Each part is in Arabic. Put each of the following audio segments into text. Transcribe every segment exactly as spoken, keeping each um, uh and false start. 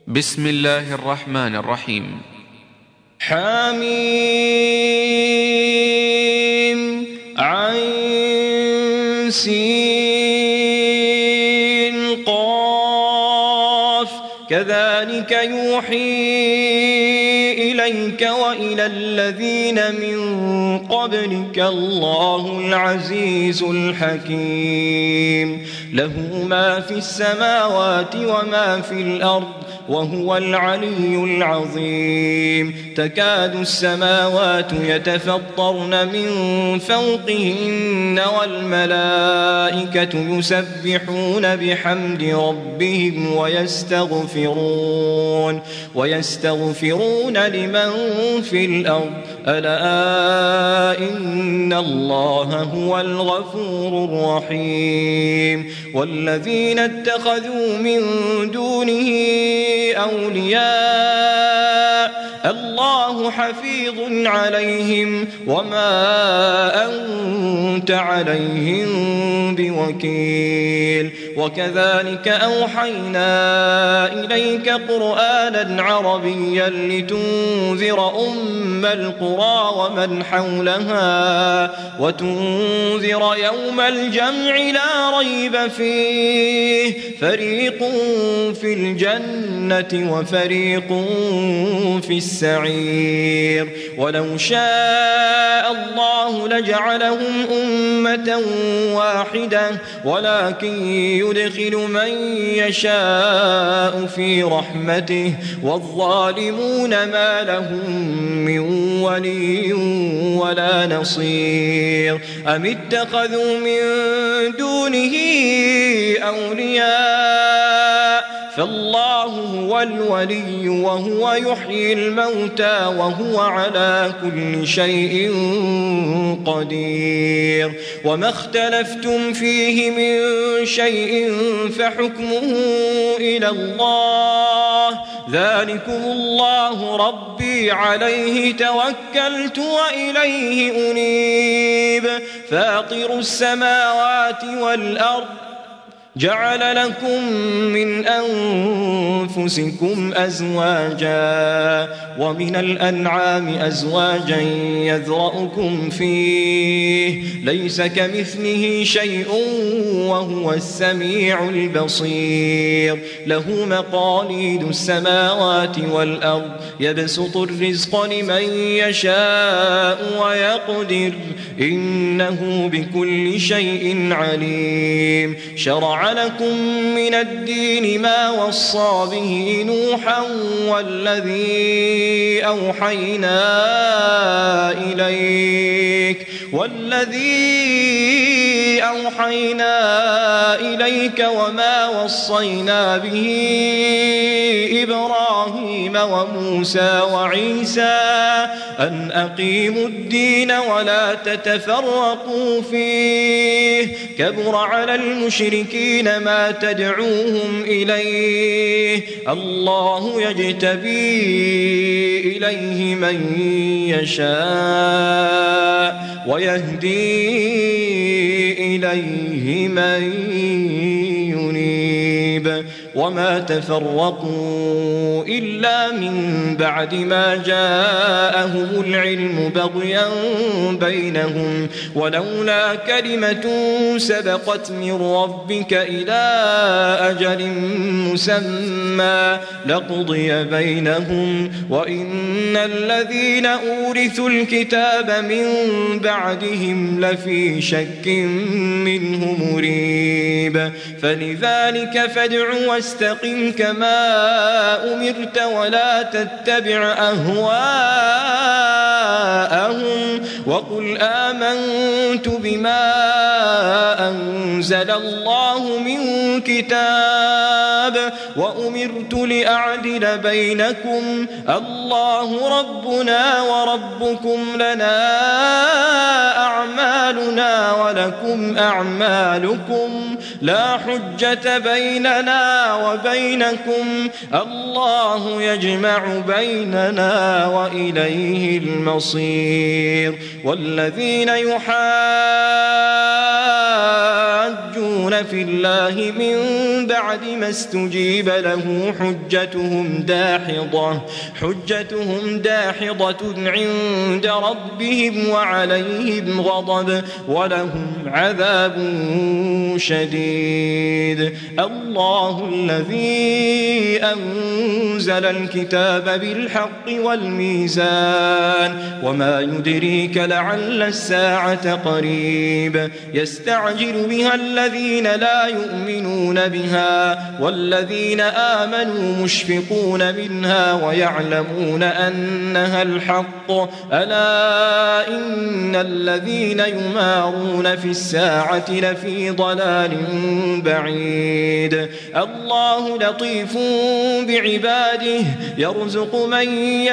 بسم الله الرحمن الرحيم. حميم عين سين قاف كذلك يوحي إليك وإلى الذين من قبلك الله العزيز الحكيم له ما في السماوات وما في الأرض وهو العلي العظيم تكاد السماوات يتفطرن من فوقهن والملائكة يسبحون بحمد ربهم ويستغفرون ويستغفرون لمن في الأرض ألا إن الله هو الغفور الرحيم والذين اتخذوا من دونه أولياء الله حفيظ عليهم وما أنت عليهم بوكيل وكذلك أوحينا إليك قرآنا عربيا لتنذر أم القرى ومن حولها وتنذر يوم الجمع لا ريب فيه فريق في الجنة وفريق في السعير ولو شاء الله لجعلهم أمة واحدة ولكن يدخل من يشاء في رحمته والظالمون ما لهم من ولي ولا نصير أم اتخذوا من دونه أولياء فالله هو الولي وهو يحيي الموتى وهو على كل شيء قدير وما اختلفتم فيه من شيء فحكمه إلى الله ذلكم الله ربي عليه توكلت وإليه أنيب فاطر السماوات والأرض جعل لكم من أنفسكم أزواجا ومن الأنعام أزواجا يذرأكم فيه ليس كمثله شيء وهو السميع البصير له مقاليد السماوات والأرض يبسط الرزق لمن يشاء ويقدر إنه بكل شيء عليم شرع لكم من الدين ما وصى به نوحا والذي أوحينا إليك والذي أوحينا إليك وما وصينا به إبراهيم وموسى وعيسى أن أقيموا الدين ولا تتفرقوا فيه كبر على المشركين ما تدعوهم إليه الله يجتبي إليه من يشاء ويهدي إليه من ينيب وما تفرقوا إلا من بعد ما جاءهم العلم بغيا بينهم ولولا كلمة سبقت من ربك إلى أجل مسمى لقضي بينهم وإن الذين أورثوا الكتاب من بعدهم لفي شك منه مريب فلذلك فادع واستقم كما أمرت ولا تتبع أهواءهم وقل آمنت بما أنزل الله من كتاب وأمرت لأعدل بينكم الله ربنا وربكم لنا أعمالنا ولكم أعمالكم لا حجة بيننا وبينكم الله يجمع بيننا وإليه المصير والذين يحاجون يشاقون في الله من بعد ما استجيب له حجتهم داحضة حجتهم داحضة عند ربهم وعليهم غضب ولهم عذاب شديد. الله الذي أنزل الكتاب بالحق والميزان وما يدريك لعل الساعة قريب يستعجل بها الذين لا يؤمنون بها والذين آمنوا مشفقون منها ويعلمون أنها الحق ألا إن الذين يمارون في الساعة لفي ضلال بعيد. الله لطيف بعباده يرزق من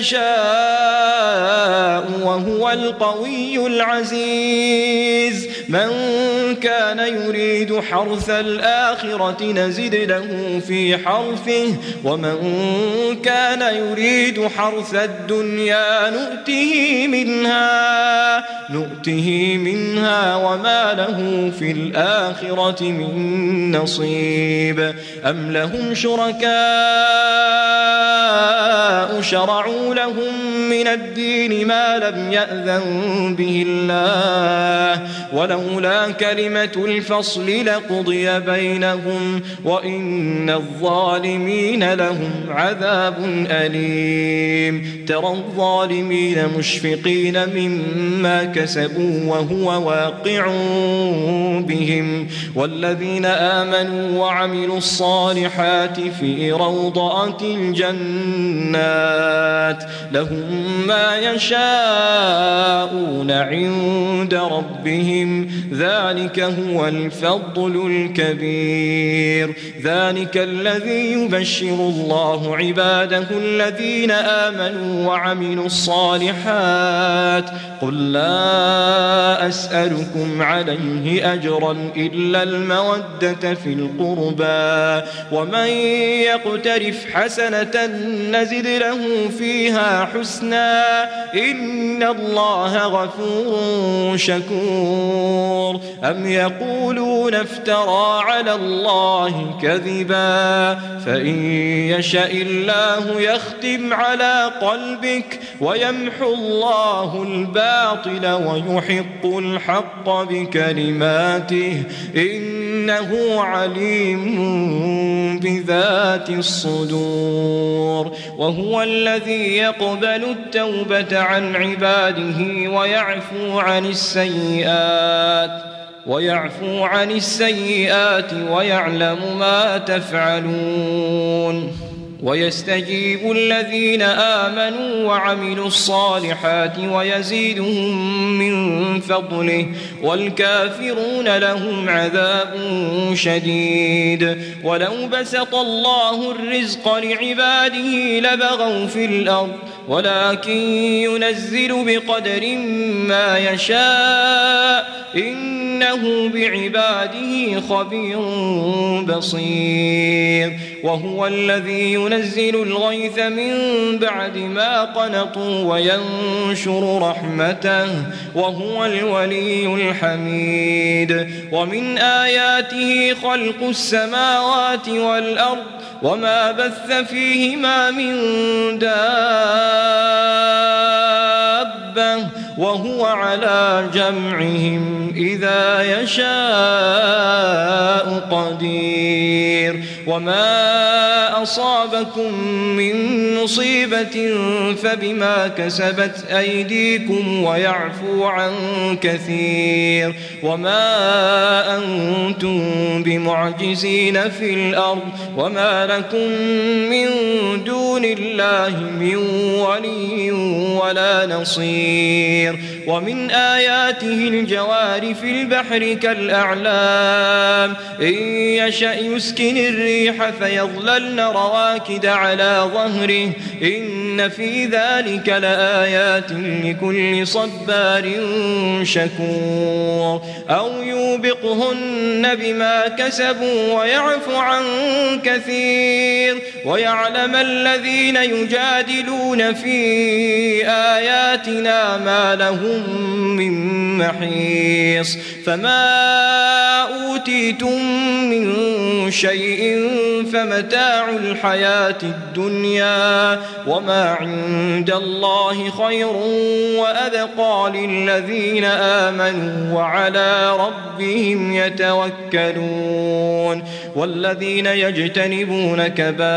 يشاء وهو القوي العزيز. من كان يريد حرث الآخرة نزد له في حرثه ومن كان يريد حرث الدنيا نؤته منها نؤته منها وما له في الآخرة من نصيب. أم لهم شركاء شرعوا لهم من الدين ما لم يأذن به الله ولولا كلمة الفصل لقضي بينهم وإن الظالمين لهم عذاب أليم. ترى الظالمين مشفقين مما كسبوا وهو واقع بهم والذين آمنوا وعملوا الصالحات في روضات الجنات لهم ما يشاءون عند ربهم ذلك هو الفضل الكبير. ذلك الذي يبشر الله عباده الذين آمنوا وعملوا الصالحات قل لا أسألكم عليه أجرا إلا المودة في القربى ومن يقترف حسنة نزد له فيها حسنا إن الله غفور شكور. أم يقولون افترى على الله كذبا فإن يشاء الله يختم على قلبك ويمحو الله الباطل ويحق الحق بكلماته إنه عليم بذات الصدور. وهو الذي يقبل التوبة عن عباده ويعفو عن السيئات ويعفو عن السيئات ويعلم ما تفعلون. ويستجيب الذين آمنوا وعملوا الصالحات ويزيدهم من فضله والكافرون لهم عذاب شديد. ولو بسط الله الرزق لعباده لبغوا في الأرض ولكن ينزل بقدر ما يشاء إنه بعباده خبير بصير. وهو الذي ينزل الغيث من بعد ما قنطوا وينشر رحمته وهو الولي الحميد. ومن آياته خلق السماوات والأرض وما بث فيهما من دابة وهو على جمعهم إذا يشاء قدير. وما أصابكم من مصيبة فبما كسبت أيديكم ويعفو عن كثير. وما أنتم بمعجزين في الأرض وما لكم من دون الله من ولي ولا نصير. ومن آياته الجوار في البحر كالأعلام إن يشأ يسكن الريح فيظللن رواكد على ظهره إن في ذلك لآيات لكل صبار شكور. أو يوبقهن بما كسبوا ويعفو عن كثير ويعلم الذين يجادلون في آياتنا ما لهم من محيص. فما أوتيتم من شيء فمتاع الحياة الدنيا وما عند الله خير وأبقى للذين آمنوا وعلى ربهم يتوكلون والذين يجتنبون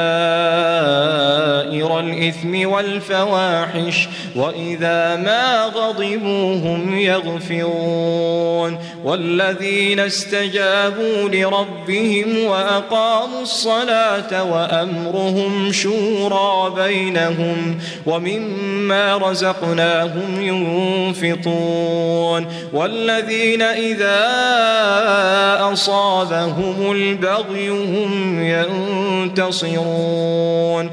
كبائر الإثم والفواحش وإذا ما غضبوا هم يغفرون والذين استجابوا لربهم وأقاموا الصلاة وأمرهم شورى بينهم ومما رزقناهم ينفقون والذين إذا أصابهم البغي هم ينتصرون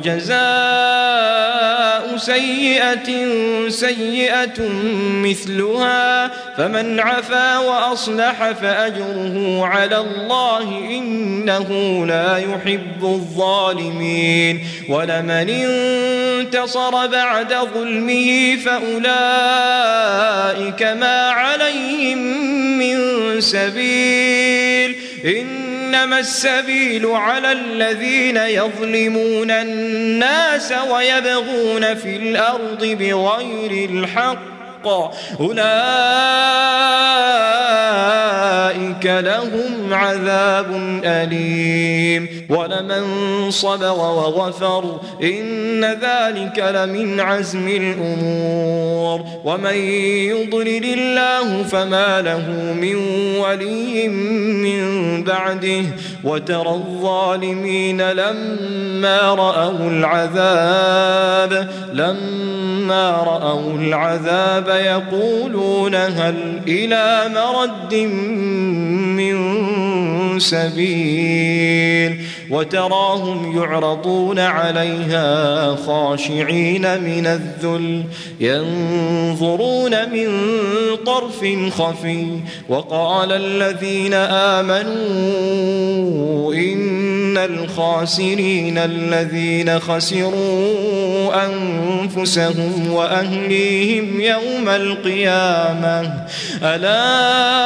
وجزاء سيئة سيئة مثلها فمن عفا وأصلح فأجره على الله إنه لا يحب الظالمين ولمن انتصر بعد ظلمه فأولئك ما عليهم من سبيل إنما السبيل على الذين يظلمون الناس ويبغون في الأرض بغير الحق أولئك لهم عذاب أليم ولمن صبر وغفر إن ذلك لمن عزم الأمور ومن يضلل الله فما له من ولي من بعده وترى الظالمين لما رأوا العذاب لما رأوا العذاب يقولون هل إلى مرد من سبيل وتراهم يعرضون عليها خاشعين من الذل ينظرون من طرف خفي وقال الذين آمنوا إن الخاسرين الذين خسروا أنفسهم وأهليهم يوم القيامة ألا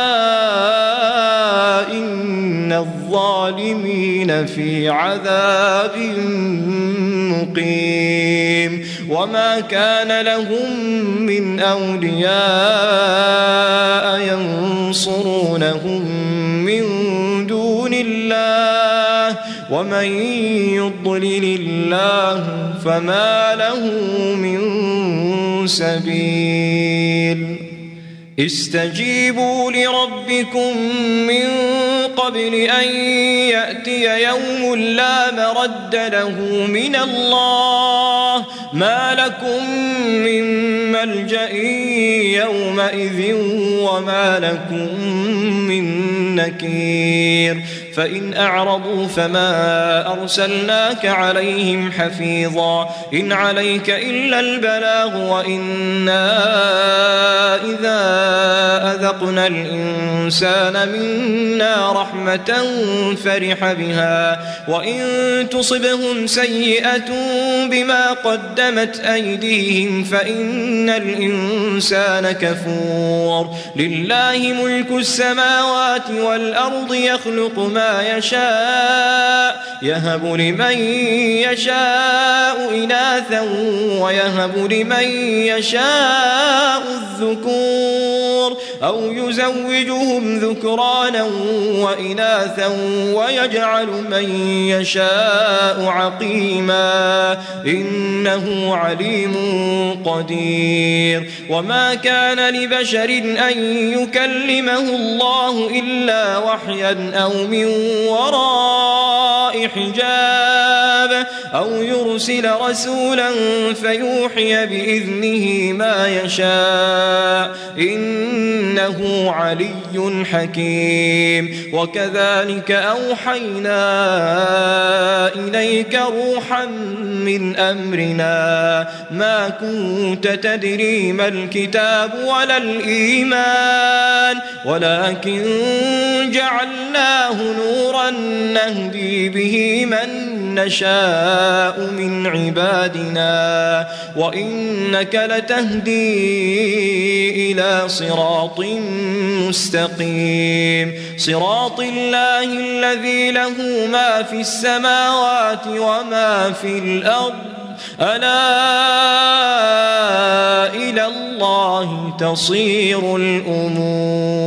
إن الظالمين في عذاب مقيم وما كان لهم من أولياء ينصرونهم من دون الله ومن يضلل الله فما له من سبيل استجيبوا لربكم من قبل أن يأتي يوم لا مرد له من الله ما لكم من ملجأ يومئذ وما لكم من نكير فإن أعرضوا فما أرسلناك عليهم حفيظا إن عليك إلا البلاغ وإنا إذا أذقنا الإنسان منا رحمة فرح بها وإن تصبهم سيئة بما قدمت أيديهم فإن الإنسان كفور لله ملك السماوات والأرض يخلق ما يشاء يهب لمن يشاء إناثا ويهب لمن يشاء الذكور أو يزوجهم ذكرانا وإناثا ويجعل من يشاء عقيما إنه عليم قدير وما كان لبشر أن يكلمه الله إلا وحيا أو من وراء حجاب أو يرسل رسولا فيوحي بإذنه ما يشاء إنه علي حكيم وكذلك أوحينا إليك روحا من أمرنا ما كنت تدري ما الكتاب ولا الإيمان ولكن جعلناه نورا نهدي به من نشاء من عبادنا وإنك لتهدي إلى صراط مستقيم صراط الله الذي له ما في السماوات وما في الأرض ألا إلى الله تصير الأمور.